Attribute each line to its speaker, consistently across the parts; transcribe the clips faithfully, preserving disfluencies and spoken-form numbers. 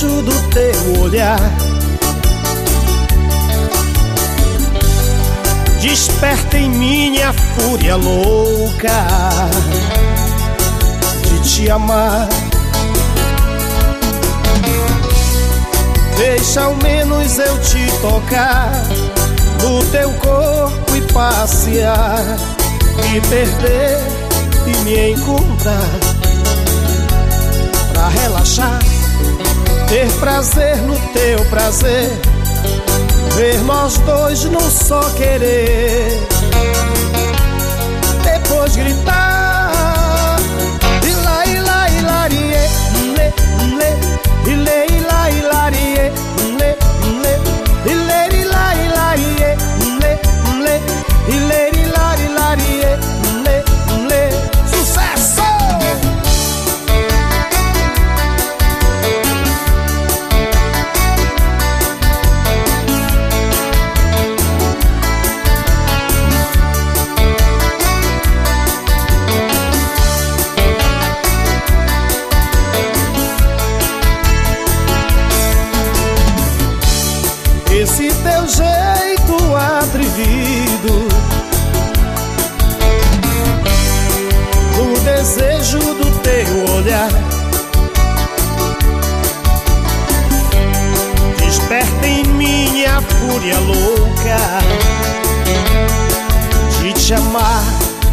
Speaker 1: desejo do teu olhar desperta em mim a fúria louca de te amar. Deixa ao menos eu te tocar no teu corpo e passear, me perder e me encontrar, pra relaxar, ter prazer no teu prazer, ver nós dois num só querer, depois gritar ilá, ilá, ilarie, lê, lê, ilê, ilá, ilarie, lê, lê, ilê, ilá, ilarie, lê, lê, ilê, ilá, ilarie, lê, lê. Sucesso! Esse teu jeito atrevido, o desejo do teu olhar desperta em mim a fúria louca de te amar.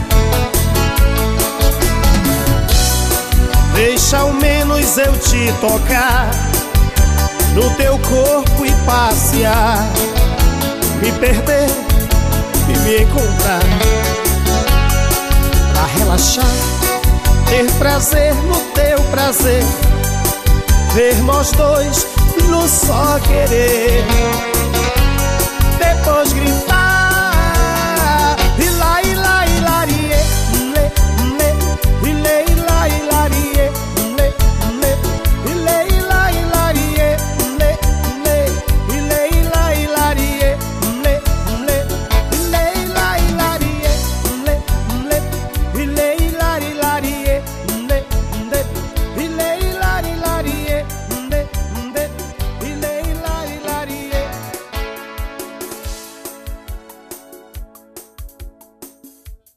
Speaker 1: Deixa ao menos eu te tocar no teu corpo e passear, me perder e me encontrar, pra relaxar, ter prazer no teu prazer, ver nós dois no só querer.